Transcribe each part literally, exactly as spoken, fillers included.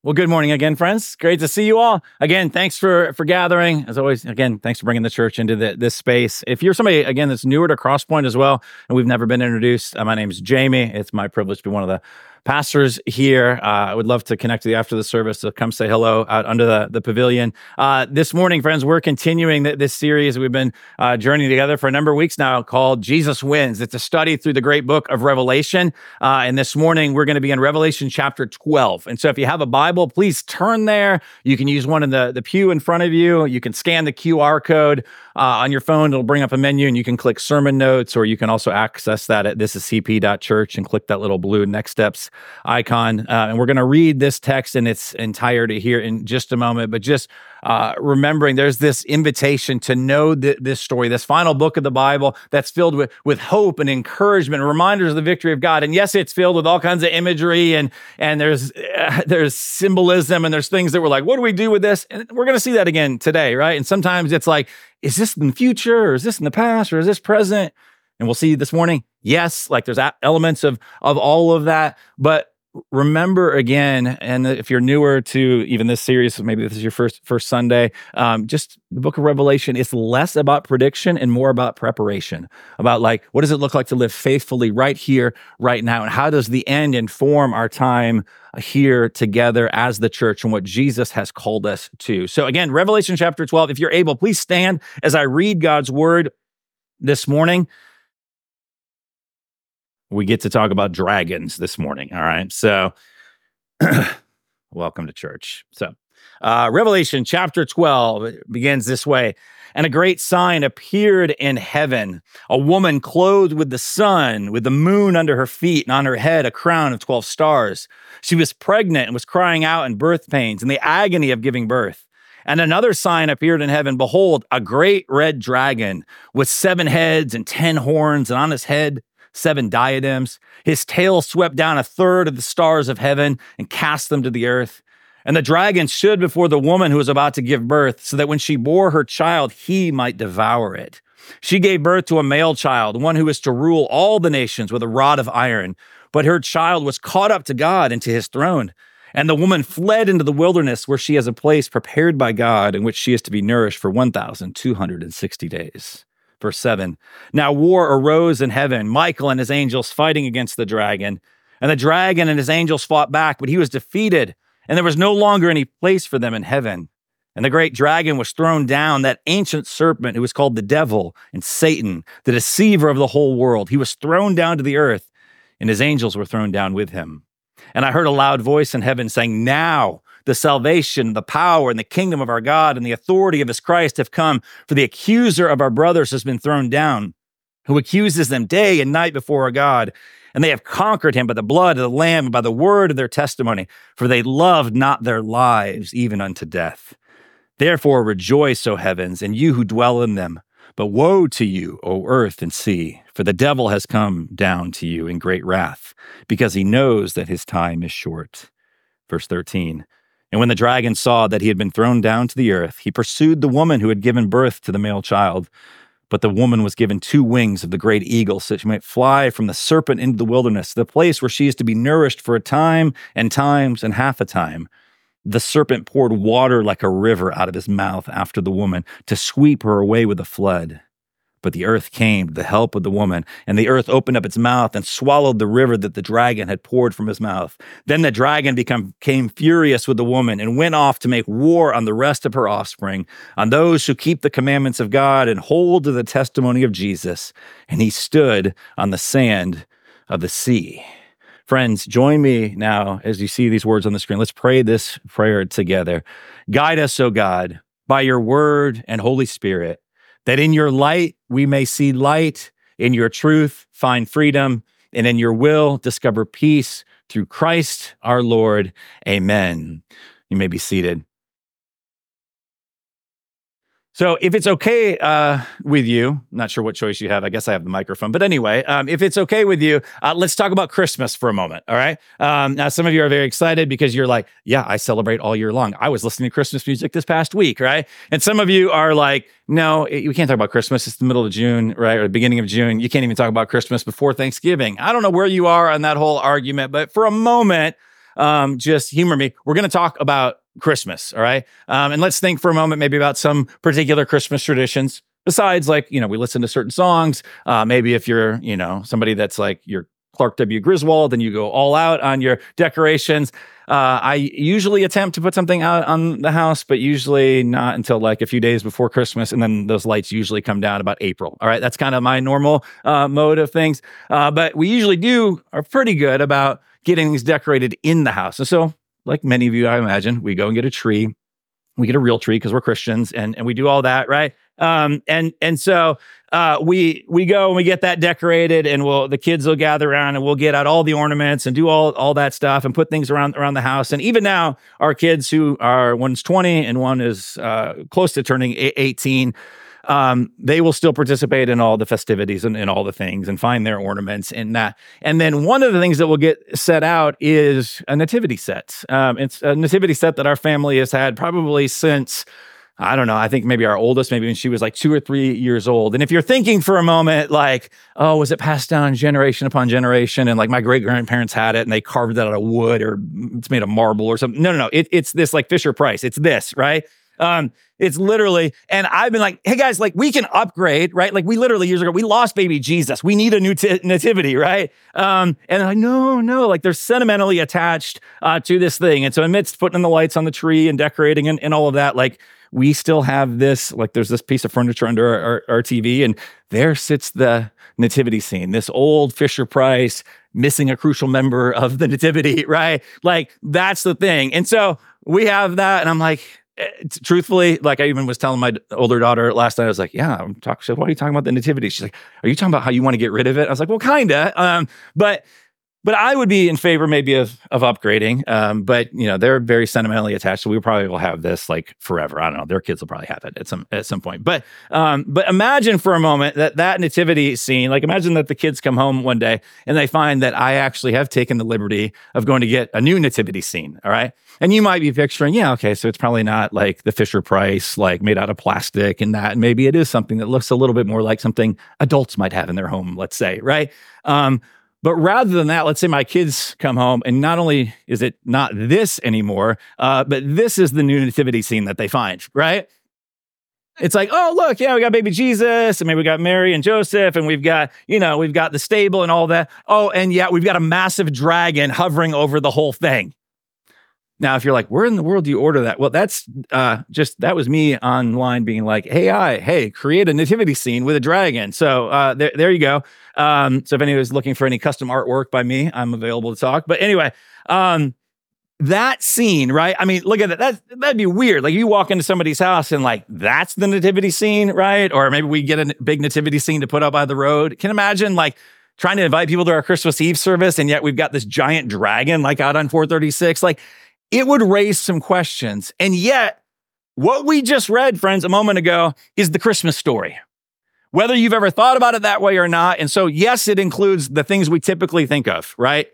Well, good morning again, friends. Great to see you all. Again, thanks for for gathering. As always, again, thanks for bringing the church into the, this space. If you're somebody, again, that's newer to Crosspoint as well, and we've never been introduced, uh, my name is Jamie. It's my privilege to be one of the pastors here. Uh, I would love to connect with you after the service, so come say hello out under the, the pavilion. Uh, this morning, friends, we're continuing th- this series we've been uh, journeying together for a number of weeks now called Jesus Wins. It's a study through the great book of Revelation. Uh, and this morning, we're going to be in Revelation chapter twelve. And so if you have a Bible, please turn there. You can use one in the, the pew in front of you. You can scan the Q R code uh, on your phone. It'll bring up a menu, and you can click sermon notes, or you can also access that at this is c p dot church and click that little blue Next Steps icon. Uh, and we're going to read this text in its entirety here in just a moment. But just uh, remembering there's this invitation to know th- this story, this final book of the Bible that's filled with, with hope and encouragement, reminders of the victory of God. And yes, it's filled with all kinds of imagery, and and there's uh, there's symbolism, and there's things that we're like, what do we do with this? And we're going to see that again today, right? And sometimes it's like, is this in the future, or is this in the past, or is this present? And we'll see this morning, yes, like there's elements of of all of that, but remember again, and if you're newer to even this series, maybe this is your first first Sunday, um, just the book of Revelation is less about prediction and more about preparation, about like, what does it look like to live faithfully right here, right now? And how does the end inform our time here together as the church and what Jesus has called us to? So again, Revelation chapter twelve, if you're able, please stand as I read God's word this morning. We get to talk about dragons this morning, all right? So, welcome to church. So, uh, Revelation chapter twelve begins this way. And a great sign appeared in heaven, a woman clothed with the sun, with the moon under her feet, and on her head a crown of twelve stars. She was pregnant and was crying out in birth pains and the agony of giving birth. And another sign appeared in heaven. Behold, a great red dragon with seven heads and ten horns, and on his head seven diadems. His tail swept down a third of the stars of heaven and cast them to the earth. And the dragon stood before the woman who was about to give birth, so that when she bore her child, he might devour it. She gave birth to a male child, one who is to rule all the nations with a rod of iron. But her child was caught up to God and to his throne. And the woman fled into the wilderness, where she has a place prepared by God, in which she is to be nourished for one thousand two hundred sixty days. Verse seven, now war arose in heaven, Michael and his angels fighting against the dragon. And the dragon and his angels fought back, but he was defeated, and there was no longer any place for them in heaven. And the great dragon was thrown down, that ancient serpent who was called the devil and Satan, the deceiver of the whole world. He was thrown down to the earth, and his angels were thrown down with him. And I heard a loud voice in heaven saying, now the salvation, the power, and the kingdom of our God and the authority of his Christ have come, for the accuser of our brothers has been thrown down, who accuses them day and night before our God. And they have conquered him by the blood of the Lamb and by the word of their testimony, for they loved not their lives even unto death. Therefore rejoice, O heavens, and you who dwell in them. But woe to you, O earth and sea, for the devil has come down to you in great wrath, because he knows that his time is short. Verse thirteen, and when the dragon saw that he had been thrown down to the earth, he pursued the woman who had given birth to the male child. But the woman was given two wings of the great eagle, so that she might fly from the serpent into the wilderness, the place where she is to be nourished for a time and times and half a time. The serpent poured water like a river out of his mouth after the woman, to sweep her away with a flood. But the earth came to the help of the woman, and the earth opened up its mouth and swallowed the river that the dragon had poured from his mouth. Then the dragon become, became furious with the woman and went off to make war on the rest of her offspring, on those who keep the commandments of God and hold to the testimony of Jesus. And he stood on the sand of the sea. Friends, join me now as you see these words on the screen. Let's pray this prayer together. Guide us, O God, by your word and Holy Spirit, that in your light we may see light, in your truth find freedom, and in your will discover peace through Christ our Lord. Amen. You may be seated. So if it's okay uh, with you, I'm not sure what choice you have. I guess I have the microphone. But anyway, um, if it's okay with you, uh, let's talk about Christmas for a moment, all right? Um, now, some of you are very excited because you're like, yeah, I celebrate all year long. I was listening to Christmas music this past week, right? And some of you are like, no, it, we can't talk about Christmas. It's the middle of June, right? Or the beginning of June. You can't even talk about Christmas before Thanksgiving. I don't know where you are on that whole argument, but for a moment, um, just humor me. We're going to talk about Christmas, all right? Um, and let's think for a moment maybe about some particular Christmas traditions. Besides, like, you know, we listen to certain songs. Uh, maybe if you're, you know, somebody that's like you're Clark W. Griswold and you go all out on your decorations. Uh, I usually attempt to put something out on the house, but usually not until like a few days before Christmas. And then those lights usually come down about April. All right. That's kind of my normal uh, mode of things. Uh, but we usually do are pretty good about getting things decorated in the house. And so, like many of you, I imagine, we go and get a tree. We get a real tree because we're Christians, and, and we do all that, right? Um, and and so uh, we we go and we get that decorated, and we'll the kids will gather around, and we'll get out all the ornaments and do all all that stuff and put things around around the house. And even now, our kids who are one's twenty and one is uh, close to turning eighteen. Um, they will still participate in all the festivities and, and all the things and find their ornaments and that. And then one of the things that will get set out is a nativity set. Um, it's a nativity set that our family has had probably since, I don't know, I think maybe our oldest, maybe when she was like two or three years old. And if you're thinking for a moment, like, oh, was it passed down generation upon generation? And like my great grandparents had it and they carved it out of wood or it's made of marble or something. No, no, no. It, it's this like Fisher Price. It's this, right? Um, it's literally, and I've been like, hey guys, like we can upgrade, right? Like we literally years ago, we lost baby Jesus. We need a new t- nativity, right? Um, and I'm like, no, no, like they're sentimentally attached uh, to this thing. And so amidst putting the lights on the tree and decorating and, and all of that, like we still have this, like there's this piece of furniture under our, our, our T V and there sits the nativity scene, this old Fisher Price missing a crucial member of the nativity, right? Like that's the thing. And so we have that and I'm like, It's, truthfully, like I even was telling my older daughter last night, I was like, yeah, I'm talking, she said, why are you talking about the nativity? She's like, are you talking about how you want to get rid of it? I was like, well, kind of. Um, but But I would be in favor maybe of of upgrading. Um, but you know, they're very sentimentally attached, so we probably will have this like forever. I don't know. Their kids will probably have it at some at some point. But um, but imagine for a moment that that nativity scene. Like imagine that the kids come home one day and they find that I actually have taken the liberty of going to get a new nativity scene. All right, and you might be picturing, yeah, okay, so it's probably not like the Fisher Price, like made out of plastic and that. And maybe it is something that looks a little bit more like something adults might have in their home. Let's say, right? Um, But rather than that, let's say my kids come home and not only is it not this anymore, uh, but this is the new nativity scene that they find, right? It's like, oh, look, yeah, we got baby Jesus and maybe we got Mary and Joseph and we've got, you know, we've got the stable and all that. Oh, and yeah, we've got a massive dragon hovering over the whole thing. Now, if you're like, where in the world do you order that? Well, that's uh, just, that was me online being like, hey, I, hey, create a nativity scene with a dragon. So uh, there, there you go. Um, so if anyone's looking for any custom artwork by me, I'm available to talk. But anyway, um, that scene, right? I mean, look at that. That's, that'd be weird. Like you walk into somebody's house and like, that's the nativity scene, right? Or maybe we get a big nativity scene to put up by the road. Can you imagine like trying to invite people to our Christmas Eve service and yet we've got this giant dragon like out on four thirty-six? Like, it would raise some questions. And yet, what we just read, friends, a moment ago is the Christmas story. Whether you've ever thought about it that way or not. And so, yes, it includes the things we typically think of, right?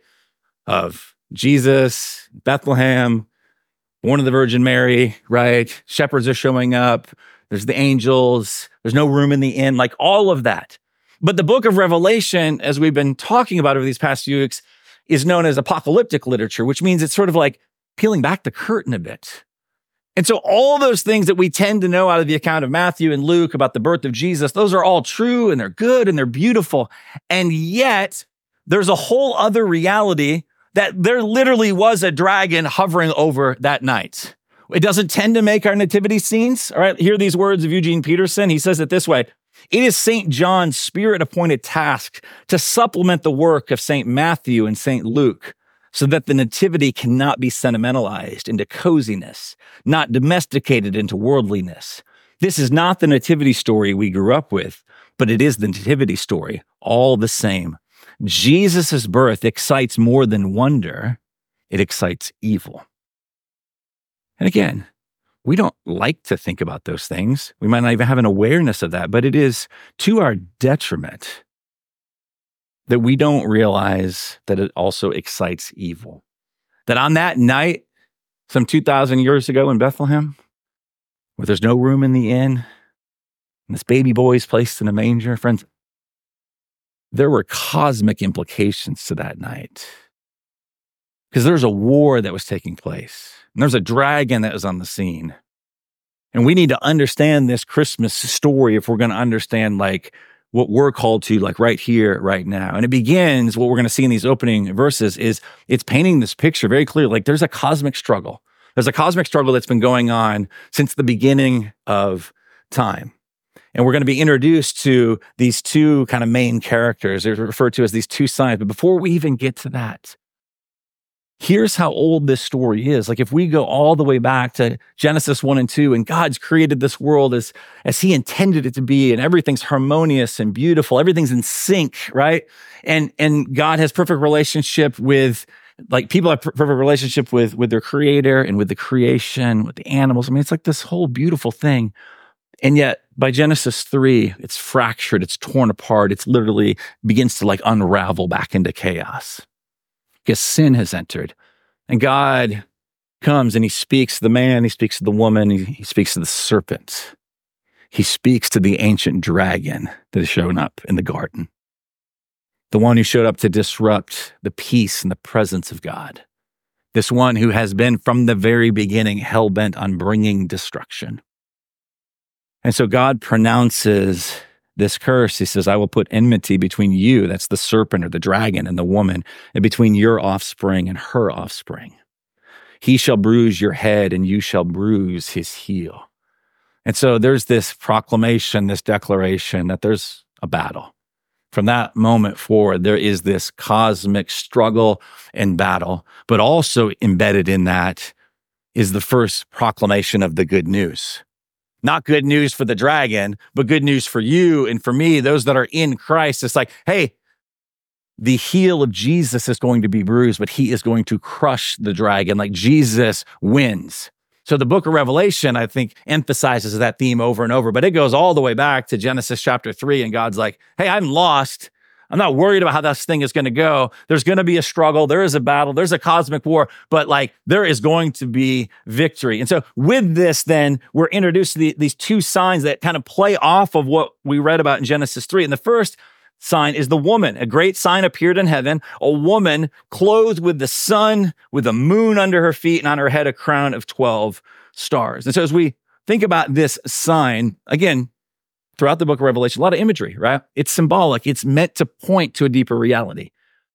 Of Jesus, Bethlehem, born of the Virgin Mary, right? Shepherds are showing up. There's the angels. There's no room in the inn, like all of that. But the book of Revelation, as we've been talking about over these past few weeks, is known as apocalyptic literature, which means it's sort of like peeling back the curtain a bit. And so all those things that we tend to know out of the account of Matthew and Luke about the birth of Jesus, those are all true and they're good and they're beautiful. And yet there's a whole other reality that there literally was a dragon hovering over that night. It doesn't tend to make our nativity scenes. All right, hear these words of Eugene Peterson. He says it this way: it is Saint John's spirit-appointed task to supplement the work of Saint Matthew and Saint Luke, so that the nativity cannot be sentimentalized into coziness, not domesticated into worldliness. This is not the nativity story we grew up with, but it is the nativity story all the same. Jesus' birth excites more than wonder. It excites evil. And again, we don't like to think about those things. We might not even have an awareness of that, but it is to our detriment that we don't realize that it also excites evil. That on that night, some two thousand years ago in Bethlehem, where there's no room in the inn, and this baby boy is placed in a manger, friends, there were cosmic implications to that night. because there's a war that was taking place. And there's a dragon that was on the scene. And we need to understand this Christmas story if we're going to understand like what we're called to, like right here, right now. And it begins, what we're going to see in these opening verses is it's painting this picture very clearly. Like there's a cosmic struggle. There's a cosmic struggle that's been going on since the beginning of time. And we're going to be introduced to these two kind of main characters. They're referred to as these two signs. But before we even get to that, here's how old this story is. Like if we go all the way back to Genesis one and two, and God's created this world as, as he intended it to be, and everything's harmonious and beautiful, everything's in sync, right? And, and God has perfect relationship with, like people have perfect relationship with, with their creator and with the creation, with the animals. I mean, it's like this whole beautiful thing. And yet by Genesis three, it's fractured, it's torn apart, it's literally begins to like unravel back into chaos. Because sin has entered. And God comes and he speaks to the man, he speaks to the woman, he, he speaks to the serpent. He speaks to the ancient dragon that has shown up in the garden. The one who showed up to disrupt the peace and the presence of God. This one who has been from the very beginning hell-bent on bringing destruction. And so God pronounces this curse. He says, I will put enmity between you, that's the serpent or the dragon, and the woman, and between your offspring and her offspring. He shall bruise your head and you shall bruise his heel. And so there's this proclamation, this declaration that there's a battle. From that moment forward, there is this cosmic struggle and battle, but also embedded in that is the first proclamation of the good news. Not good news for the dragon, but good news for you and for me, those that are in Christ. It's like, hey, the heel of Jesus is going to be bruised, but he is going to crush the dragon. Like Jesus wins. So the book of Revelation, I think, emphasizes that theme over and over, but it goes all the way back to Genesis chapter three. And God's like, hey, I'm lost. I'm not worried about how this thing is going to go. There's going to be a struggle. There is a battle. There's a cosmic war, but like there is going to be victory. And so with this, then we're introduced to the, these two signs that kind of play off of what we read about in Genesis three. And the first sign is the woman. A great sign appeared in heaven, a woman clothed with the sun, with the moon under her feet, and on her head a crown of twelve stars. And so as we think about this sign, again, throughout the book of Revelation, a lot of imagery, right? It's symbolic. It's meant to point to a deeper reality.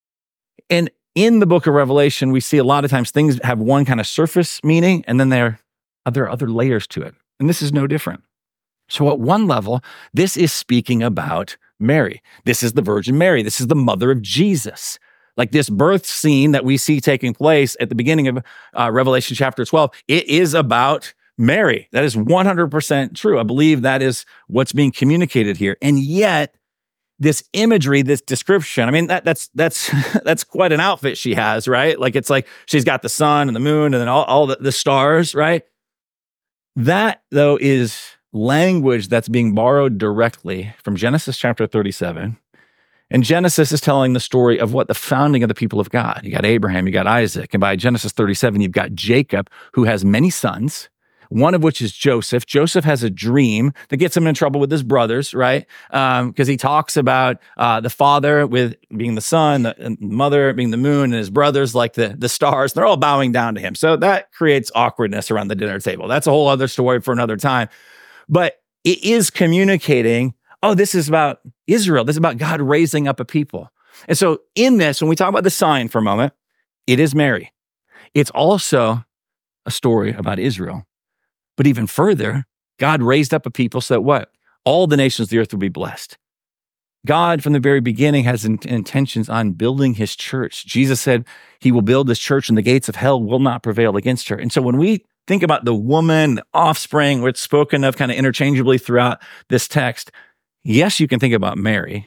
And in the book of Revelation, we see a lot of times things have one kind of surface meaning, and then there are other, other layers to it. And this is no different. So at one level, this is speaking about Mary. This is the Virgin Mary. This is the mother of Jesus. Like this birth scene that we see taking place at the beginning of uh, Revelation chapter twelve, it is about Mary. That is one hundred percent true. I believe that is what's being communicated here. And yet, this imagery, this description, I mean, that, that's that's that's quite an outfit she has, right? Like, it's like she's got the sun and the moon and then all, all the, the stars, right? That, though, is language that's being borrowed directly from Genesis chapter thirty-seven. And Genesis is telling the story of what the founding of the people of God. You got Abraham, you got Isaac. And by Genesis thirty-seven, you've got Jacob, who has many sons, one of which is Joseph. Joseph has a dream that gets him in trouble with his brothers, right? Um, because he talks about uh, the father with being the sun, the mother being the moon, and his brothers like the, the stars. They're all bowing down to him. So that creates awkwardness around the dinner table. That's a whole other story for another time. But it is communicating, oh, this is about Israel. This is about God raising up a people. And so in this, when we talk about the sign for a moment, it is Mary. It's also a story about Israel. But even further, God raised up a people so that what? All the nations of the earth will be blessed. God, from the very beginning, has in- intentions on building his church. Jesus said he will build this church and the gates of hell will not prevail against her. And so when we think about the woman, the offspring, where it's spoken of kind of interchangeably throughout this text, yes, you can think about Mary,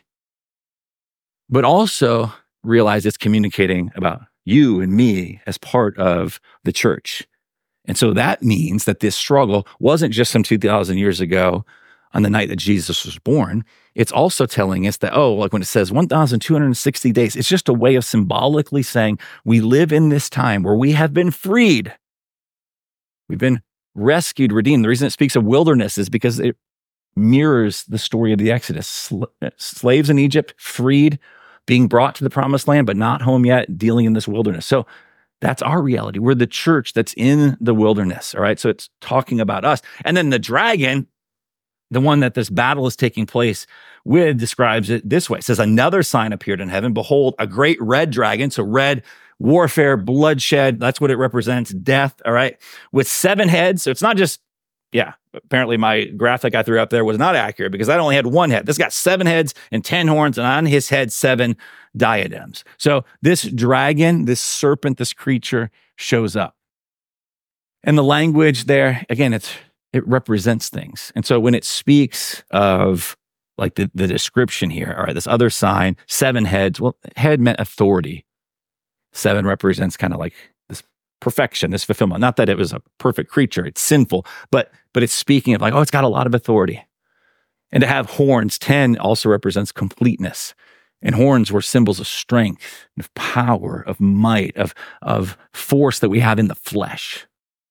but also realize it's communicating about you and me as part of the church. And so that means that this struggle wasn't just some two thousand years ago on the night that Jesus was born. It's also telling us that, oh, like when it says one thousand two hundred sixty days, it's just a way of symbolically saying we live in this time where we have been freed. We've been rescued, redeemed. The reason it speaks of wilderness is because it mirrors the story of the Exodus. Sl- slaves in Egypt, freed, being brought to the promised land, but not home yet, dealing in this wilderness. So That's our reality. We're the church that's in the wilderness, all right? So it's talking about us. And then the dragon, the one that this battle is taking place with, describes it this way. It says, another sign appeared in heaven. Behold, a great red dragon. So red, warfare, bloodshed. That's what it represents, death, all right? With seven heads. So it's not just, yeah, apparently my graphic I threw up there was not accurate because that only had one head. This got seven heads and ten horns, and on his head, seven diadems. So this dragon, this serpent, this creature shows up. And the language there, again, it's it represents things. And so when it speaks of like the, the description here, all right, this other sign, seven heads, well, head meant authority. Seven represents kind of like this perfection, this fulfillment. Not that it was a perfect creature, it's sinful, but but it's speaking of like, oh, it's got a lot of authority. And to have horns, ten also represents completeness. And horns were symbols of strength, of power, of might, of, of force that we have in the flesh.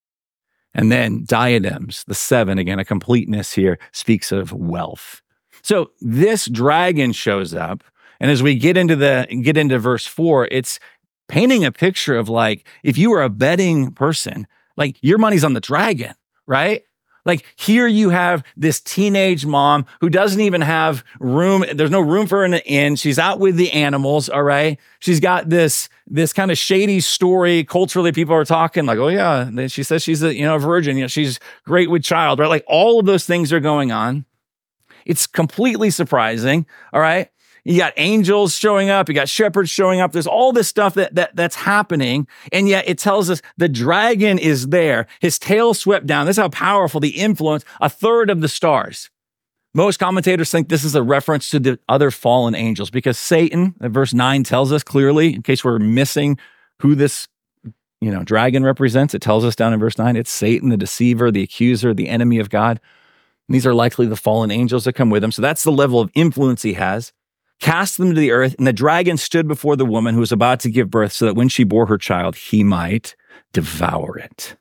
And then diadems, the seven, again, a completeness here, speaks of wealth. So this dragon shows up, and as we get into the get into verse four, it's painting a picture of like, if you were a betting person, like your money's on the dragon, right? Like here you have this teenage mom who doesn't even have room. There's no room for her in the inn. She's out with the animals, all right? She's got this, this kind of shady story. Culturally, people are talking like, oh yeah, she says she's a you know, virgin. You know, she's great with child, right? Like all of those things are going on. It's completely surprising, all right? You got angels showing up. You got shepherds showing up. There's all this stuff that, that that's happening. And yet it tells us the dragon is there. His tail swept down. This is how powerful the influence, a third of the stars. Most commentators think this is a reference to the other fallen angels because Satan, verse nine tells us clearly, in case we're missing who this you know, dragon represents, it tells us down in verse nine, it's Satan, the deceiver, the accuser, the enemy of God. And these are likely the fallen angels that come with him. So that's the level of influence he has. Cast them to the earth, and the dragon stood before the woman who was about to give birth so that when she bore her child, he might devour it.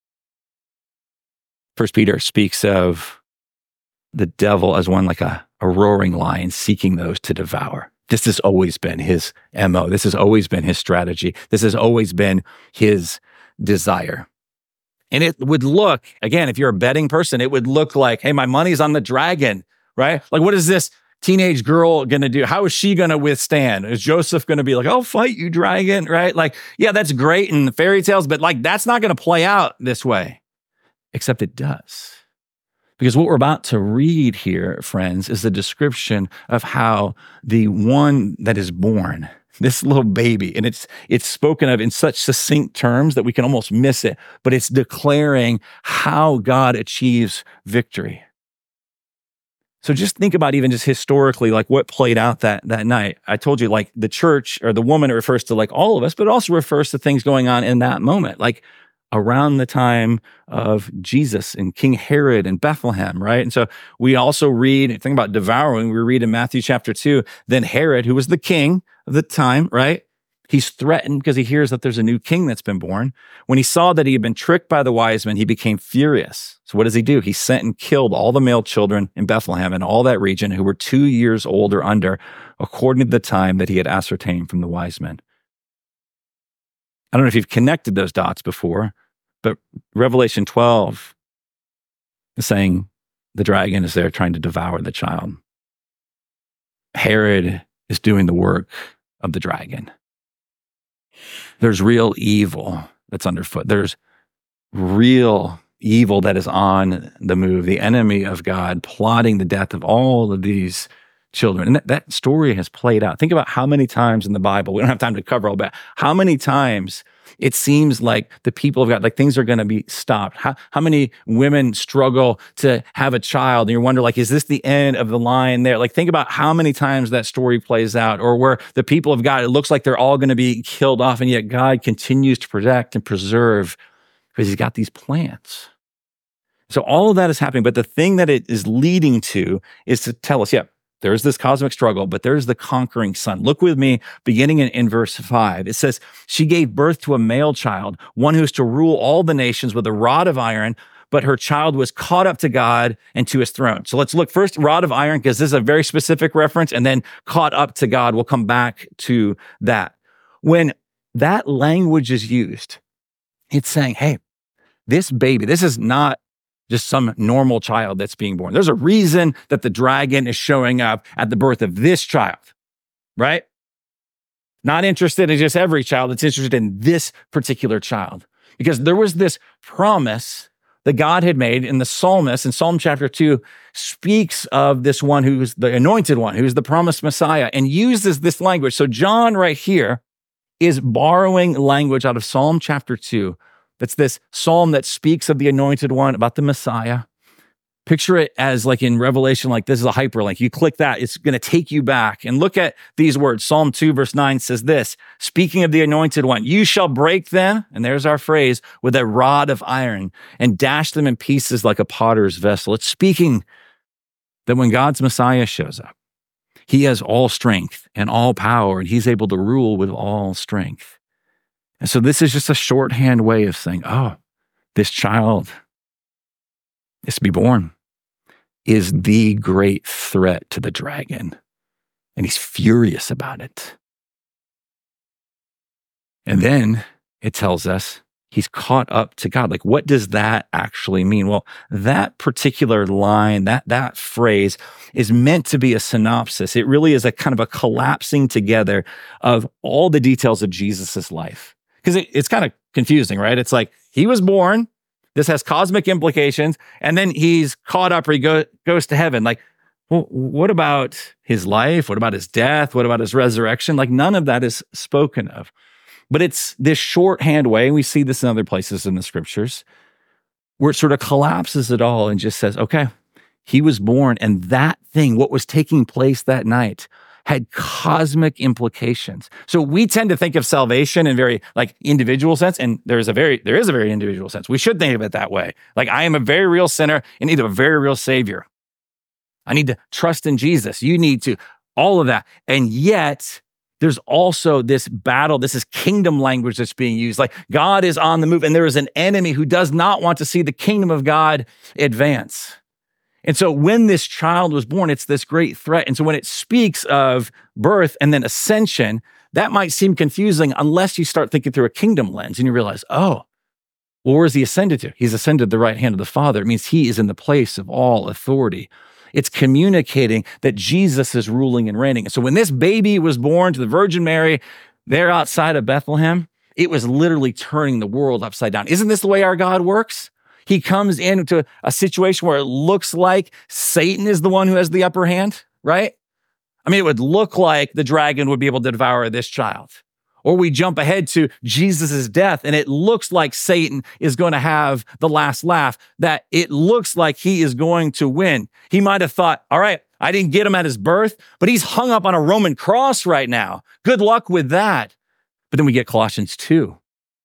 First Peter speaks of the devil as one like a, a roaring lion seeking those to devour. This has always been his M O. This has always been his strategy. This has always been his desire. And it would look, again, if you're a betting person, it would look like, hey, my money's on the dragon, right? Like, what is this teenage girl going to do? How is she going to withstand? Is Joseph going to be like, I'll fight you, dragon, right? Like, yeah, that's great in the fairy tales, but like, that's not going to play out this way, except it does. Because what we're about to read here, friends, is the description of how the one that is born, this little baby, and it's it's spoken of in such succinct terms that we can almost miss it, but it's declaring how God achieves victory. So just think about even just historically, like what played out that, that night. I told you, like the church or the woman, it refers to like all of us, but it also refers to things going on in that moment, like around the time of Jesus and King Herod and Bethlehem, right? And so we also read, think about devouring, we read in Matthew chapter two, then Herod, who was the king of the time, right? He's threatened because he hears that there's a new king that's been born. When he saw that he had been tricked by the wise men, he became furious. So what does he do? He sent and killed all the male children in Bethlehem and all that region who were two years old or under, according to the time that he had ascertained from the wise men. I don't know if you've connected those dots before, but Revelation twelve is saying the dragon is there trying to devour the child. Herod is doing the work of the dragon. There's real evil that's underfoot. There's real evil that is on the move. The enemy of God plotting the death of all of these children. And that, that story has played out. Think about how many times in the Bible, we don't have time to cover all that, how many times it seems like the people of God, like things are going to be stopped. How, how many women struggle to have a child and you wonder, like, is this the end of the line there? Like, think about how many times that story plays out, or where the people of God, it looks like they're all going to be killed off, and yet God continues to protect and preserve because he's got these plans. So all of that is happening, but the thing that it is leading to is to tell us, yeah, there's this cosmic struggle, but there's the conquering son. Look with me, beginning in, in verse five. It says, she gave birth to a male child, one who is to rule all the nations with a rod of iron, but her child was caught up to God and to his throne. So let's look first, rod of iron, because this is a very specific reference, and then caught up to God. We'll come back to that. When that language is used. It's saying, hey, this baby, this is not just some normal child that's being born. There's a reason that the dragon is showing up at the birth of this child, right? Not interested in just every child. It's interested in this particular child because there was this promise that God had made, and the psalmist in Psalm chapter two speaks of this one who's the anointed one, who's the promised Messiah, and uses this language. So John right here is borrowing language out of Psalm chapter two. That's this psalm that speaks of the anointed one, about the Messiah. Picture it as like in Revelation, like this is a hyperlink. You click that, it's going to take you back. And look at these words. Psalm two verse nine says this, speaking of the anointed one, you shall break them, and there's our phrase, with a rod of iron and dash them in pieces like a potter's vessel. It's speaking that when God's Messiah shows up, he has all strength and all power, and he's able to rule with all strength. And so this is just a shorthand way of saying, oh, this child is to be born is the great threat to the dragon. And he's furious about it. And then it tells us he's caught up to God. Like, what does that actually mean? Well, that particular line, that, that phrase is meant to be a synopsis. It really is a kind of a collapsing together of all the details of Jesus's life. Because it, it's kind of confusing, right? It's like he was born. This has cosmic implications. And then he's caught up or he go, goes to heaven. Like, well, what about his life? What about his death? What about his resurrection? Like, none of that is spoken of. But it's this shorthand way, and we see this in other places in the scriptures, where it sort of collapses it all and just says, okay, he was born, and that thing, what was taking place that night, had cosmic implications. So we tend to think of salvation in very like individual sense, and there is a very there is a very individual sense. We should think of it that way. Like, I am a very real sinner in need of a very real savior. I need to trust in Jesus. You need to, all of that. And yet there's also this battle. This is kingdom language that's being used. Like, God is on the move, and there is an enemy who does not want to see the kingdom of God advance. And so when this child was born, it's this great threat. And so when it speaks of birth and then ascension, that might seem confusing unless you start thinking through a kingdom lens and you realize, oh, well, where is he ascended to? He's ascended to the right hand of the Father. It means he is in the place of all authority. It's communicating that Jesus is ruling and reigning. And so when this baby was born to the Virgin Mary there outside of Bethlehem, it was literally turning the world upside down. Isn't this the way our God works? He comes into a situation where it looks like Satan is the one who has the upper hand, right? I mean, it would look like the dragon would be able to devour this child. Or we jump ahead to Jesus' death, and it looks like Satan is going to have the last laugh, that it looks like he is going to win. He might have thought, all right, I didn't get him at his birth, but he's hung up on a Roman cross right now. Good luck with that. But then we get Colossians two.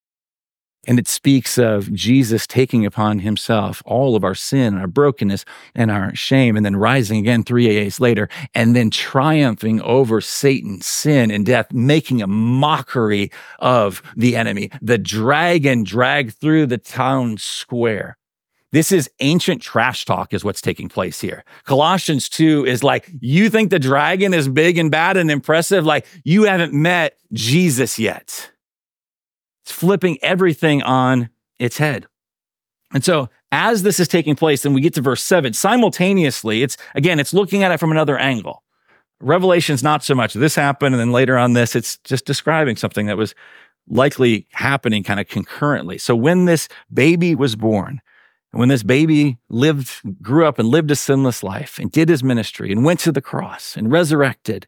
And it speaks of Jesus taking upon himself all of our sin, our brokenness, and our shame, and then rising again three days later, and then triumphing over Satan, sin, and death, making a mockery of the enemy. The dragon dragged through the town square. This is ancient trash talk is what's taking place here. Colossians two is like, you think the dragon is big and bad and impressive? Like, you haven't met Jesus yet. It's flipping everything on its head. And so as this is taking place, and we get to verse seven, simultaneously, it's, again, it's looking at it from another angle. Revelation's not so much this happened, and then later on this, it's just describing something that was likely happening kind of concurrently. So when this baby was born, and when this baby lived, grew up and lived a sinless life and did his ministry and went to the cross and resurrected,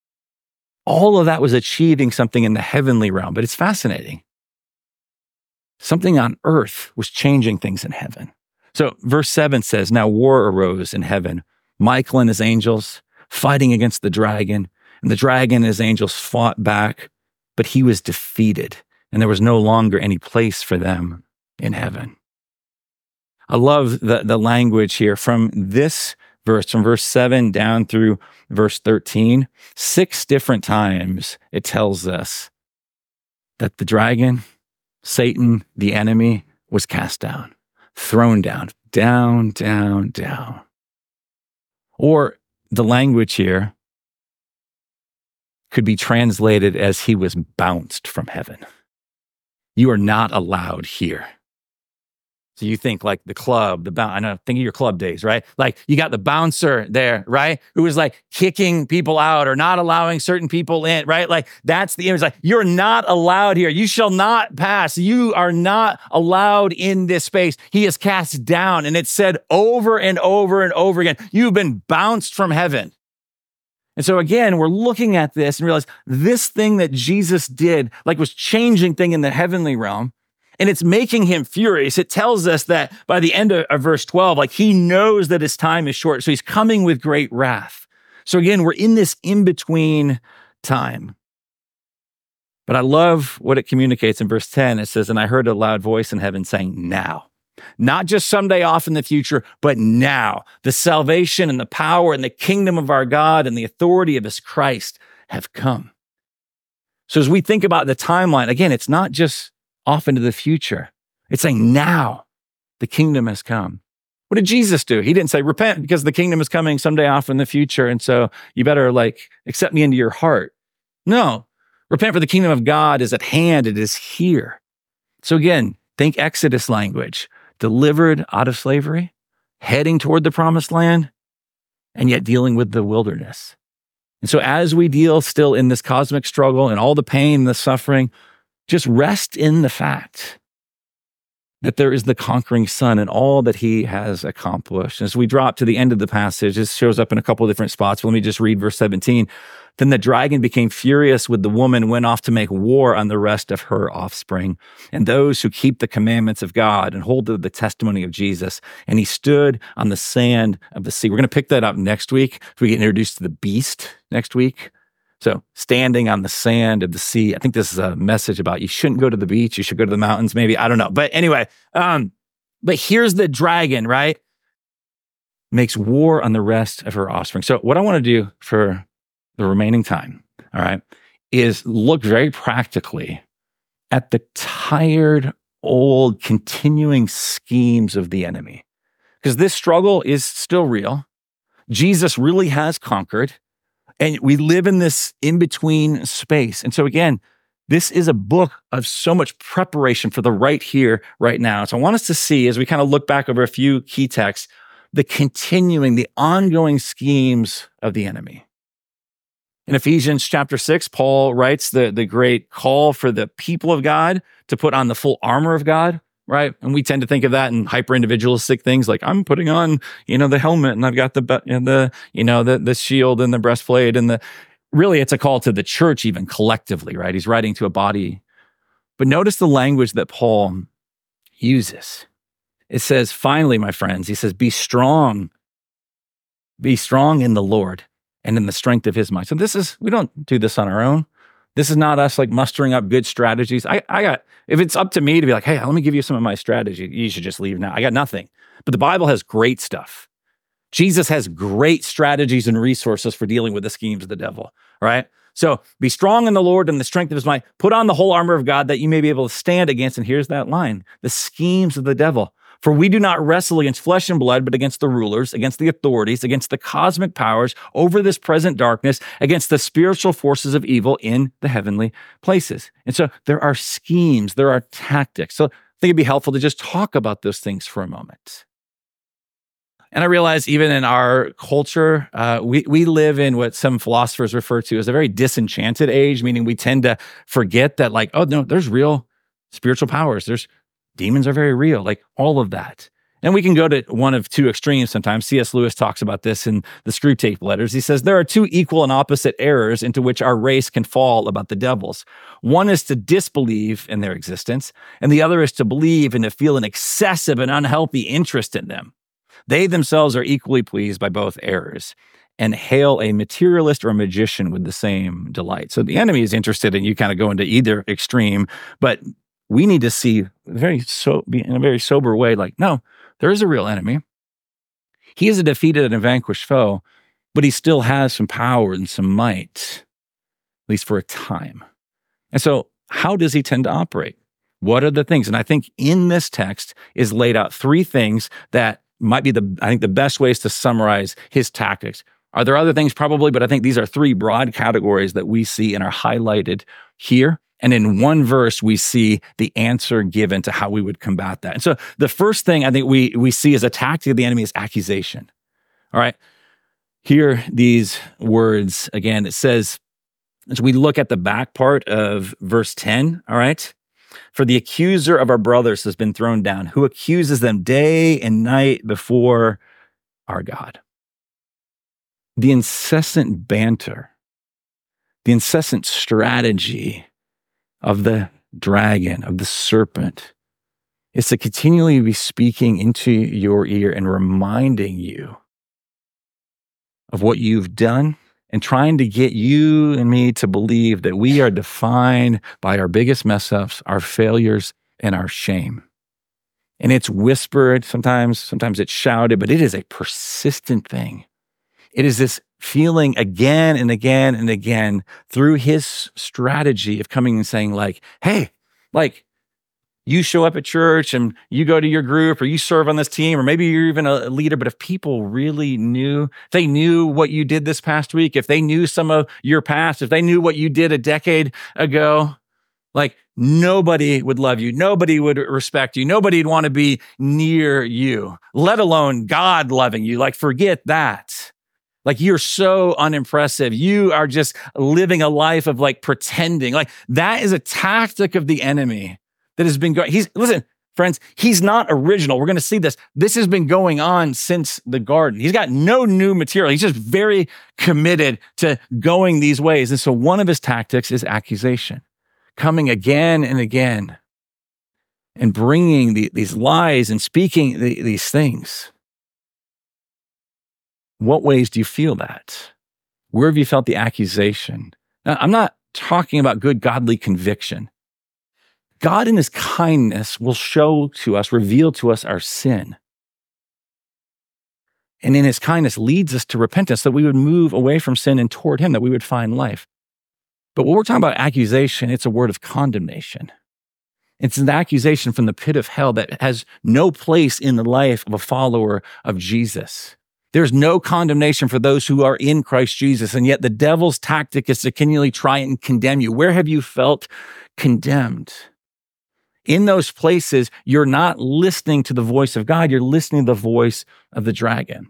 all of that was achieving something in the heavenly realm. But it's fascinating. Something on earth was changing things in heaven. So verse seven says, now war arose in heaven, Michael and his angels fighting against the dragon, and the dragon and his angels fought back, but he was defeated, and there was no longer any place for them in heaven. I love the, the language here from this verse, from verse seven down through verse thirteen. Six different times it tells us that the dragon, Satan, the enemy, was cast down, thrown down, down, down, down. Or the language here could be translated as he was bounced from heaven. You are not allowed here. So you think like the club, the bounce, I know, think of your club days, right? Like you got the bouncer there, right? Who was like kicking people out or not allowing certain people in, right? Like that's the image, like you're not allowed here. You shall not pass. You are not allowed in this space. He is cast down. And it's said over and over and over again, you've been bounced from heaven. And so again, we're looking at this and realize this thing that Jesus did, like was changing thing in the heavenly realm. And it's making him furious. It tells us that by the end of, of verse twelve, like he knows that his time is short. So he's coming with great wrath. So again, we're in this in-between time. But I love what it communicates in verse ten. It says, and I heard a loud voice in heaven saying, now. Not just someday off in the future, but now. The salvation and the power and the kingdom of our God and the authority of his Christ have come. So as we think about the timeline, again, it's not just off into the future. It's saying now the kingdom has come. What did Jesus do? He didn't say repent because the kingdom is coming someday off in the future. And so you better like accept me into your heart. No, repent for the kingdom of God is at hand. It is here. So again, think Exodus language, delivered out of slavery, heading toward the promised land, and yet dealing with the wilderness. And so as we deal still in this cosmic struggle and all the pain and the suffering, just rest in the fact that there is the conquering Son and all that he has accomplished. As we drop to the end of the passage, this shows up in a couple of different spots. Let me just read verse seventeen. Then the dragon became furious with the woman, went off to make war on the rest of her offspring and those who keep the commandments of God and hold to the testimony of Jesus. And he stood on the sand of the sea. We're going to pick that up next week. We get introduced to the beast next week. So standing on the sand of the sea, I think this is a message about you shouldn't go to the beach. You should go to the mountains, maybe. I don't know. But anyway, um, but here's the dragon, right? Makes war on the rest of her offspring. So what I want to do for the remaining time, all right, is look very practically at the tired, old, continuing schemes of the enemy. Because this struggle is still real. Jesus really has conquered. And we live in this in-between space. And so again, this is a book of so much preparation for the right here, right now. So I want us to see, as we kind of look back over a few key texts, the continuing, the ongoing schemes of the enemy. In Ephesians chapter six, Paul writes the, the great call for the people of God to put on the full armor of God, right? And we tend to think of that in hyper-individualistic things like I'm putting on, you know, the helmet and I've got the, the you know, the, the shield and the breastplate and the, really it's a call to the church even collectively, right? He's writing to a body. But notice the language that Paul uses. It says, finally, my friends, he says, be strong, be strong in the Lord and in the strength of his might. So this is, we don't do this on our own. This is not us like mustering up good strategies. I, I got, if it's up to me to be like, hey, let me give you some of my strategy, you should just leave now. I got nothing. But the Bible has great stuff. Jesus has great strategies and resources for dealing with the schemes of the devil, right? So be strong in the Lord and the strength of his might. Put on the whole armor of God that you may be able to stand against. And here's that line, the schemes of the devil. For we do not wrestle against flesh and blood, but against the rulers, against the authorities, against the cosmic powers over this present darkness, against the spiritual forces of evil in the heavenly places. And so there are schemes, there are tactics. So I think it'd be helpful to just talk about those things for a moment. And I realize even in our culture, uh, we, we live in what some philosophers refer to as a very disenchanted age, meaning we tend to forget that like, oh no, there's real spiritual powers. There's demons are very real, like all of that. And we can go to one of two extremes sometimes. C S Lewis talks about this in the Screwtape Letters. He says, there are two equal and opposite errors into which our race can fall about the devils. One is to disbelieve in their existence, and the other is to believe and to feel an excessive and unhealthy interest in them. They themselves are equally pleased by both errors and hail a materialist or a magician with the same delight. So the enemy is interested in you kind of go into either extreme, but we need to see very so in a very sober way, like, no, there is a real enemy. He is a defeated and a vanquished foe, but he still has some power and some might, at least for a time. And so how does he tend to operate? What are the things? And I think in this text is laid out three things that might be the, I think, the best ways to summarize his tactics. Are there other things? Probably, but I think these are three broad categories that we see and are highlighted here. And in one verse, we see the answer given to how we would combat that. And so the first thing I think we, we see as a tactic of the enemy is accusation. All right. Hear these words again. It says, as we look at the back part of verse ten, all right, for the accuser of our brothers has been thrown down, who accuses them day and night before our God. The incessant banter, the incessant strategy of the dragon, of the serpent, is to continually be speaking into your ear and reminding you of what you've done and trying to get you and me to believe that we are defined by our biggest mess ups, our failures, and our shame. And it's whispered sometimes, sometimes it's shouted, but it is a persistent thing. It is this feeling again and again and again through his strategy of coming and saying like, hey, like you show up at church and you go to your group or you serve on this team, or maybe you're even a leader, but if people really knew, if they knew what you did this past week, if they knew some of your past, if they knew what you did a decade ago, like nobody would love you. Nobody would respect you. Nobody would want to be near you, let alone God loving you. Like forget that. Like you're so unimpressive. You are just living a life of like pretending. Like that is a tactic of the enemy that has been going. He's listen, friends, he's not original. We're going to see this. This has been going on since the garden. He's got no new material. He's just very committed to going these ways. And so one of his tactics is accusation, coming again and again and bringing the, these lies and speaking the, these things. What ways do you feel that? Where have you felt the accusation? Now, I'm not talking about good godly conviction. God in his kindness will show to us, reveal to us our sin. And in his kindness leads us to repentance, that we would move away from sin and toward him, that we would find life. But when we're talking about accusation, it's a word of condemnation. It's an accusation from the pit of hell that has no place in the life of a follower of Jesus. There's no condemnation for those who are in Christ Jesus, and yet the devil's tactic is to continually try and condemn you. Where have you felt condemned? In those places, you're not listening to the voice of God, you're listening to the voice of the dragon.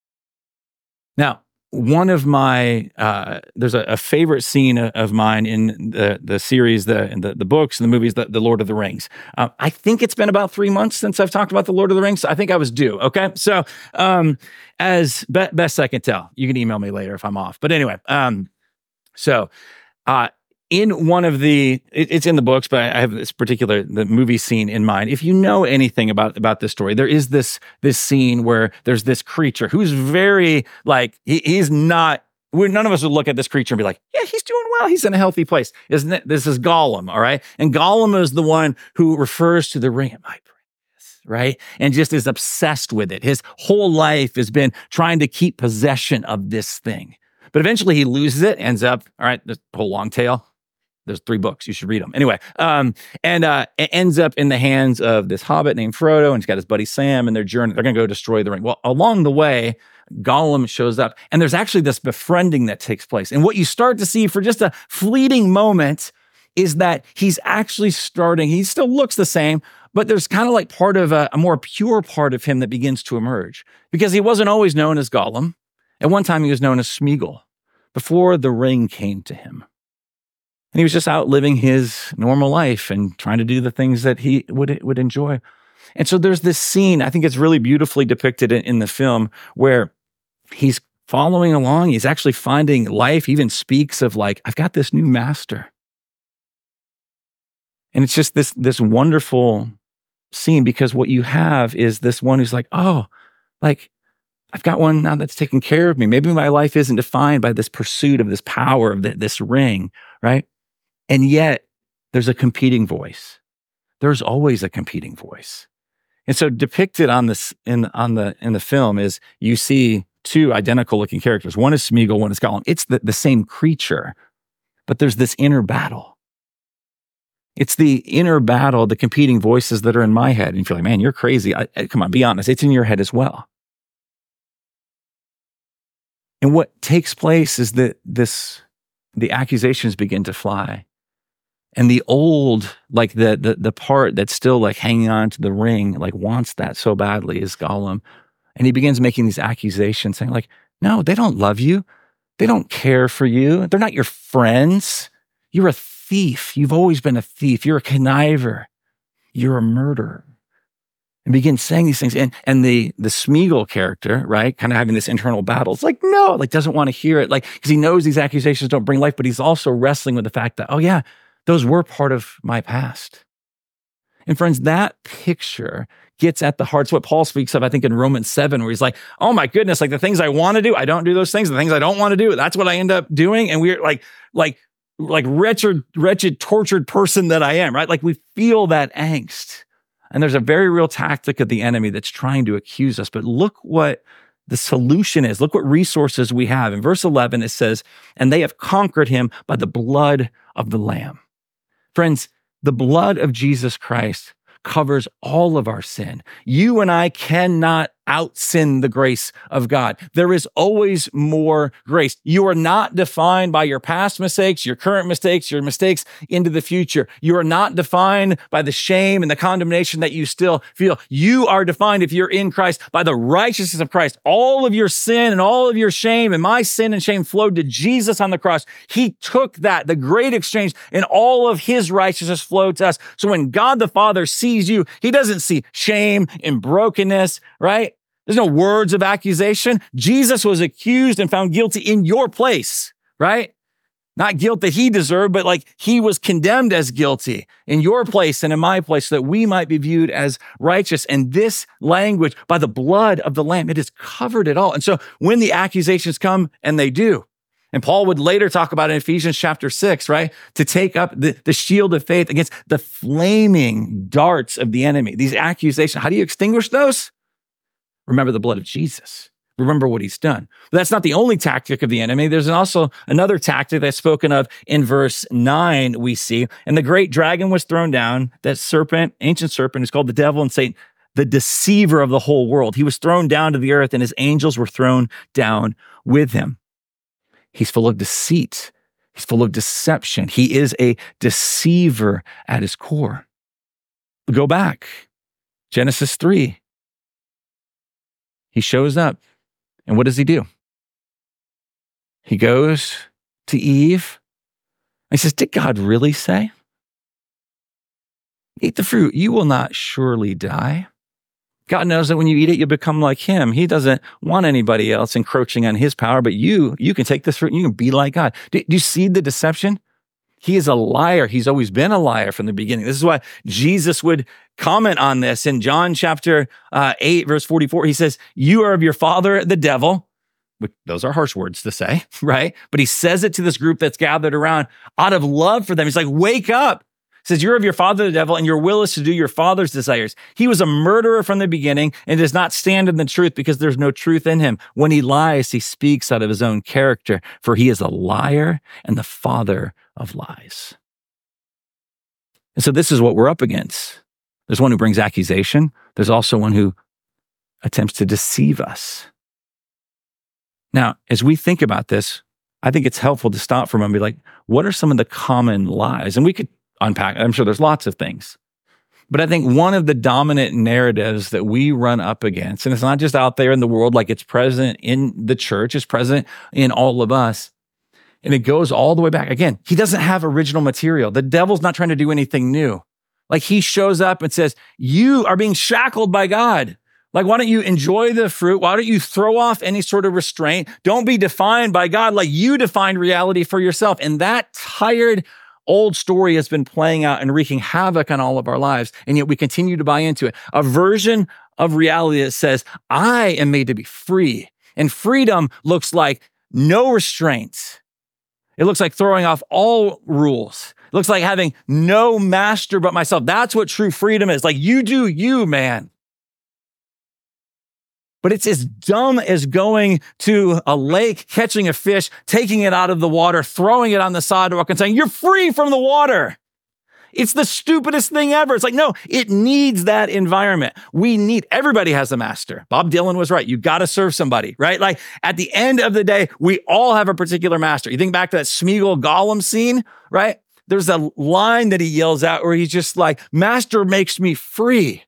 Now, one of my, uh, there's a, a favorite scene of mine in the, the series, the, the the books and the movies, the, the Lord of the Rings. Uh, I think it's been about three months since I've talked about the Lord of the Rings. I think I was due, okay? So um, as be- best I can tell, you can email me later if I'm off. But anyway, um, so uh, in one of the, it, it's in the books, but I have this particular, the movie scene in mind. If you know anything about, about this story, there is this, this scene where there's this creature who's very like, he, he's not, we're, none of us would look at this creature and be like, yeah, he's doing well. He's in a healthy place. Isn't it? This is Gollum. All right. And Gollum is the one who refers to the ring of my breath, right? And just is obsessed with it. His whole life has been trying to keep possession of this thing, but eventually he loses it, ends up, all right, this whole long tail. There's three books. You should read them. Anyway, um, and uh, it ends up in the hands of this hobbit named Frodo, and he's got his buddy Sam, and their journey, they're going to go destroy the ring. Well, along the way, Gollum shows up, and there's actually this befriending that takes place. And what you start to see for just a fleeting moment is that he's actually starting, he still looks the same, but there's kind of like part of a, a more pure part of him that begins to emerge, because he wasn't always known as Gollum. At one time, he was known as Smeagol before the ring came to him. And he was just out living his normal life and trying to do the things that he would, would enjoy. And so there's this scene, I think it's really beautifully depicted in, in the film, where he's following along. He's actually finding life. He even speaks of like, I've got this new master. And it's just this, this wonderful scene, because what you have is this one who's like, oh, like, I've got one now that's taking care of me. Maybe my life isn't defined by this pursuit of this power of the, this ring, right? And yet there's a competing voice. There's always a competing voice. And so depicted on this in on the in the film is you see two identical looking characters. One is Smeagol, one is Gollum. It's the, the same creature, but there's this inner battle. It's the inner battle, the competing voices that are in my head. And you feel like, man, you're crazy. I, I, come on, be honest. It's in your head as well. And what takes place is that this, the accusations begin to fly. And the old, like the, the, the part that's still like hanging on to the ring, like wants that so badly is Gollum. And he begins making these accusations saying like, no, they don't love you. They don't care for you. They're not your friends. You're a thief. You've always been a thief. You're a conniver. You're a murderer. And begins saying these things. And, and the, the Smeagol character, right, kind of having this internal battle. It's like, no, like doesn't want to hear it. Like, because he knows these accusations don't bring life, but he's also wrestling with the fact that, oh yeah, those were part of my past. And friends, that picture gets at the heart. It's what Paul speaks of, I think, in Romans seven, where he's like, oh my goodness, like the things I want to do, I don't do those things. The things I don't want to do, that's what I end up doing. And we're like, like, like wretched, wretched, tortured person that I am, right? Like we feel that angst. And there's a very real tactic of the enemy that's trying to accuse us. But look what the solution is. Look what resources we have. In verse eleven, it says, and they have conquered him by the blood of the Lamb. Friends, the blood of Jesus Christ covers all of our sin. You and I cannot out-sin the grace of God. There is always more grace. You are not defined by your past mistakes, your current mistakes, your mistakes into the future. You are not defined by the shame and the condemnation that you still feel. You are defined, if you're in Christ, by the righteousness of Christ. All of your sin and all of your shame and my sin and shame flowed to Jesus on the cross. He took that, the great exchange, and all of his righteousness flowed to us. So when God the Father sees you, he doesn't see shame and brokenness, right? There's no words of accusation. Jesus was accused and found guilty in your place, right? Not guilt that he deserved, but like he was condemned as guilty in your place and in my place so that we might be viewed as righteous. And this language, by the blood of the Lamb, it has covered it all. And so when the accusations come, and they do, and Paul would later talk about in Ephesians chapter six, right? To take up the, the shield of faith against the flaming darts of the enemy, these accusations. How do you extinguish those? Remember the blood of Jesus. Remember what he's done. But that's not the only tactic of the enemy. There's also another tactic that's spoken of in verse nine, we see. And the great dragon was thrown down. That serpent, ancient serpent, is called the devil and Satan, the deceiver of the whole world. He was thrown down to the earth, and his angels were thrown down with him. He's full of deceit. He's full of deception. He is a deceiver at his core. Go back. Genesis three. He shows up, and what does he do? He goes to Eve, and he says, did God really say? Eat the fruit, you will not surely die. God knows that when you eat it, you'll become like him. He doesn't want anybody else encroaching on his power, but you, you can take this fruit and you can be like God. Do, do you see the deception? He is a liar. He's always been a liar from the beginning. This is why Jesus would comment on this in John chapter uh, eight, verse forty-four. He says, you are of your father, the devil. Which, those are harsh words to say, right? But he says it to this group that's gathered around out of love for them. He's like, wake up. He says, you're of your father, the devil, and your will is to do your father's desires. He was a murderer from the beginning and does not stand in the truth because there's no truth in him. When he lies, he speaks out of his own character, for he is a liar and the father of lies. And so this is what we're up against. There's one who brings accusation. There's also one who attempts to deceive us. Now, as we think about this, I think it's helpful to stop for a moment and be like, what are some of the common lies? And we could unpack, I'm sure there's lots of things. But I think one of the dominant narratives that we run up against, and it's not just out there in the world, like it's present in the church, it's present in all of us. And it goes all the way back. Again, he doesn't have original material. The devil's not trying to do anything new. Like he shows up and says, you are being shackled by God. Like, why don't you enjoy the fruit? Why don't you throw off any sort of restraint? Don't be defined by God like you define reality for yourself. And that tired old story has been playing out and wreaking havoc on all of our lives. And yet we continue to buy into it. A version of reality that says, I am made to be free. And freedom looks like no restraints. It looks like throwing off all rules. It looks like having no master but myself. That's what true freedom is. Like, you do you, man. But it's as dumb as going to a lake, catching a fish, taking it out of the water, throwing it on the sidewalk and saying, you're free from the water. It's the stupidest thing ever. It's like, no, it needs that environment. We need, everybody has a master. Bob Dylan was right. You got to serve somebody, right? Like at the end of the day, we all have a particular master. You think back to that Smeagol Gollum scene, right? There's a line that he yells out where he's just like, master makes me free.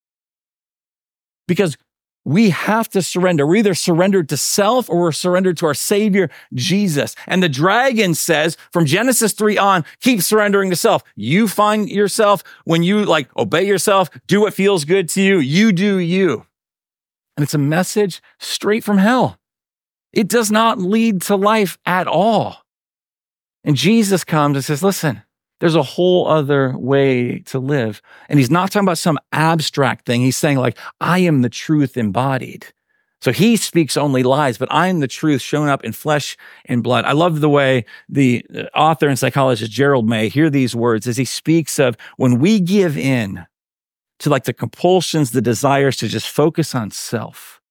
Because we have to surrender. We're either surrendered to self or we're surrendered to our Savior, Jesus. And the dragon says from Genesis three on, keep surrendering to self. You find yourself when you like obey yourself, do what feels good to you. You do you. And it's a message straight from hell. It does not lead to life at all. And Jesus comes and says, listen, there's a whole other way to live. And he's not talking about some abstract thing. He's saying like, I am the truth embodied. So he speaks only lies, but I am the truth shown up in flesh and blood. I love the way the author and psychologist Gerald May hear these words as he speaks of when we give in to like the compulsions, the desires to just focus on self.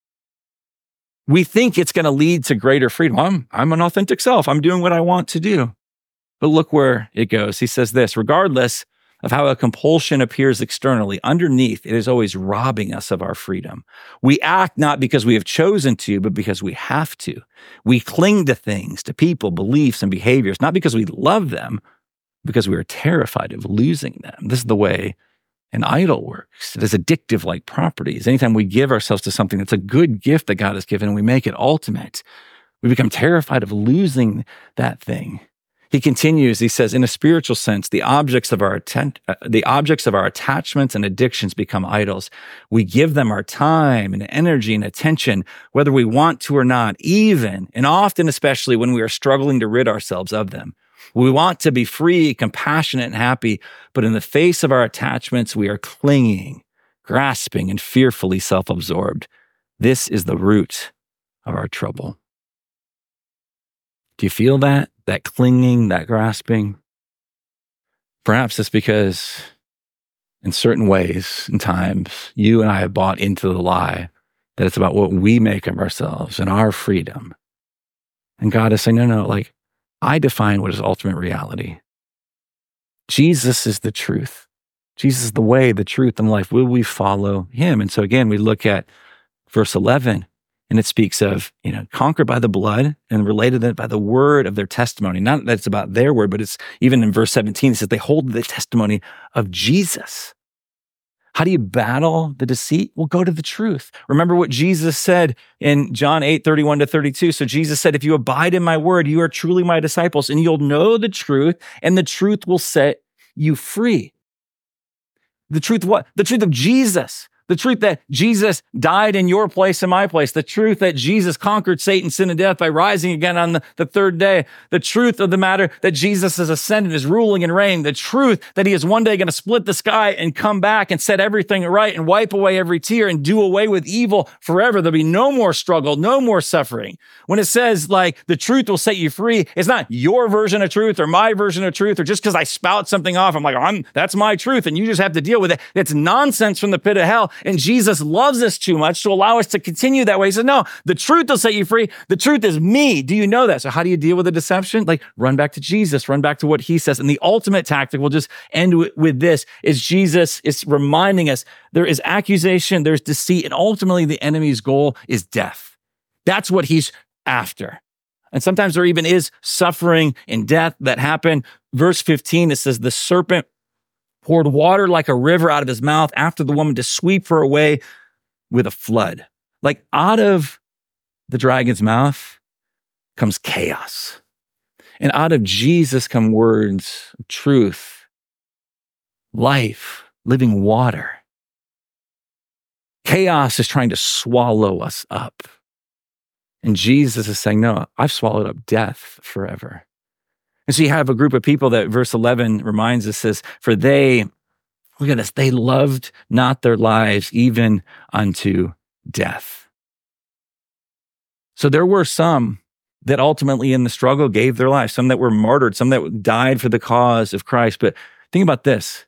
We think it's going to lead to greater freedom. I'm, I'm an authentic self. I'm doing what I want to do. But look where it goes. He says this, regardless of how a compulsion appears externally, underneath, it is always robbing us of our freedom. We act not because we have chosen to, but because we have to. We cling to things, to people, beliefs, and behaviors, not because we love them, because we are terrified of losing them. This is the way an idol works. It has addictive-like properties. Anytime we give ourselves to something that's a good gift that God has given and we make it ultimate, we become terrified of losing that thing. He continues, he says, in a spiritual sense, the objects of our atten- uh, the objects of our attachments and addictions become idols. We give them our time and energy and attention, whether we want to or not, even and often, especially when we are struggling to rid ourselves of them. We want to be free, compassionate, and happy, but in the face of our attachments, we are clinging, grasping, and fearfully self-absorbed. This is the root of our trouble. Do you feel that? That clinging, that grasping? Perhaps it's because in certain ways and times, you and I have bought into the lie that it's about what we make of ourselves and our freedom. And God is saying, no, no, like I define what is ultimate reality. Jesus is the truth. Jesus is the way, the truth, and life. Will we follow him? And so again, we look at verse eleven. And it speaks of, you know, conquered by the blood and related it by the word of their testimony. Not that it's about their word, but it's even in verse seventeen, it says they hold the testimony of Jesus. How do you battle the deceit? Well, go to the truth. Remember what Jesus said in John eight, thirty-one to thirty-two. So Jesus said, if you abide in my word, you are truly my disciples and you'll know the truth and the truth will set you free. The truth what? The truth of Jesus. The truth that Jesus died in your place and my place. The truth that Jesus conquered Satan, sin, and death by rising again on the, the third day. The truth of the matter that Jesus has ascended, is ruling and reigning. The truth that he is one day going to split the sky and come back and set everything right and wipe away every tear and do away with evil forever. There'll be no more struggle, no more suffering. When it says like the truth will set you free, it's not your version of truth or my version of truth, or just because I spout something off, I'm like, I'm, that's my truth and you just have to deal with it. It's nonsense from the pit of hell. And Jesus loves us too much to allow us to continue that way. He said, no, the truth will set you free. The truth is me. Do you know that? So how do you deal with the deception? Like run back to Jesus, run back to what he says. And the ultimate tactic, we'll just end with, with this, is Jesus is reminding us there is accusation, there's deceit, and ultimately the enemy's goal is death. That's what he's after. And sometimes there even is suffering and death that happen. Verse fifteen, it says, the serpent poured water like a river out of his mouth after the woman to sweep her away with a flood. Like out of the dragon's mouth comes chaos. And out of Jesus come words of truth, life, living water. Chaos is trying to swallow us up. And Jesus is saying, no, I've swallowed up death forever. And so you have a group of people that verse eleven reminds us, says, for they, look at this, they loved not their lives even unto death. So there were some that ultimately in the struggle gave their lives, some that were martyred, some that died for the cause of Christ. But think about this.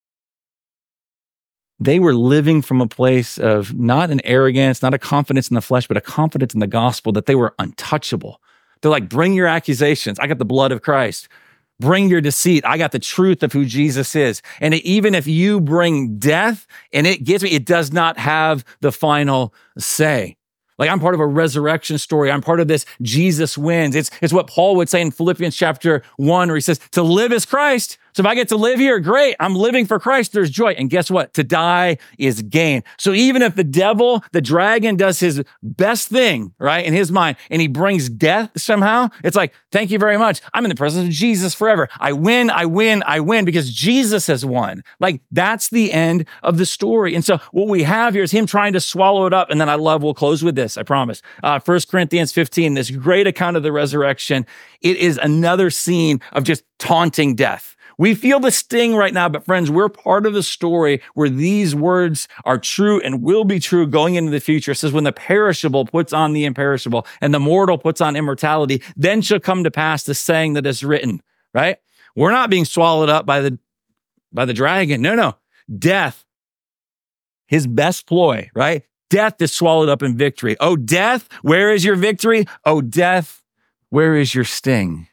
They were living from a place of not an arrogance, not a confidence in the flesh, but a confidence in the gospel that they were untouchable. They're like, bring your accusations. I got the blood of Christ. bring your deceit. I got the truth of who Jesus is. And even if you bring death and it gets me, it does not have the final say. Like, I'm part of a resurrection story. I'm part of this Jesus wins. It's, it's what Paul would say in Philippians chapter one, where he says, to live is Christ. So if I get to live here, great. I'm living for Christ. There's joy. And guess what? To die is gain. So even if the devil, the dragon, does his best thing, right, in his mind, and he brings death somehow, it's like, thank you very much. I'm in the presence of Jesus forever. I win, I win, I win because Jesus has won. Like, that's the end of the story. And so what we have here is him trying to swallow it up. And then I love, we'll close with this, I promise. Uh, First Corinthians fifteen, this great account of the resurrection. It is another scene of just taunting death. We feel the sting right now, but friends, we're part of the story where these words are true and will be true going into the future. It says, when the perishable puts on the imperishable and the mortal puts on immortality, then shall come to pass the saying that is written, right? We're not being swallowed up by the, by the dragon. No, no. Death, his best ploy, right? Death is swallowed up in victory. Oh, death, where is your victory? Oh, death, where is your sting?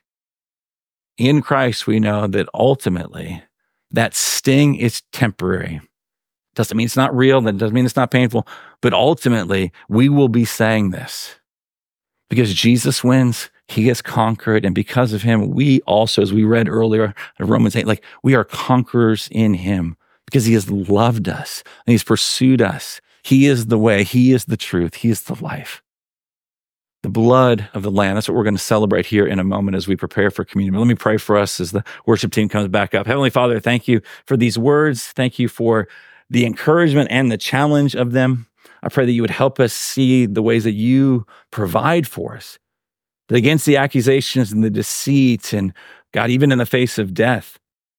In Christ, we know that ultimately that sting is temporary. Doesn't mean it's not real. That doesn't mean it's not painful. But ultimately, we will be saying this because Jesus wins. He has conquered. And because of him, we also, as we read earlier in Romans eight, like, we are conquerors in him because he has loved us and he's pursued us. He is the way. He is the truth. He is the life. The blood of the Lamb. That's what we're going to celebrate here in a moment as we prepare for communion. But let me pray for us as the worship team comes back up. Heavenly Father, thank you for these words. Thank you for the encouragement and the challenge of them. I pray that you would help us see the ways that you provide for us, that against the accusations and the deceit, and God, even in the face of death,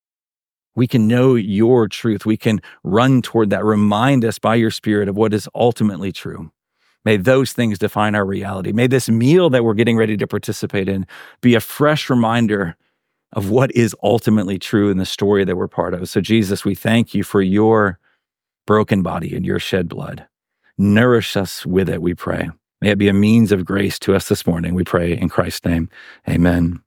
we can know your truth. We can run toward that. Remind us by your Spirit of what is ultimately true. May those things define our reality. May this meal that we're getting ready to participate in be a fresh reminder of what is ultimately true in the story that we're part of. So Jesus, we thank you for your broken body and your shed blood. Nourish us with it, we pray. May it be a means of grace to us this morning. We pray in Christ's name. Amen.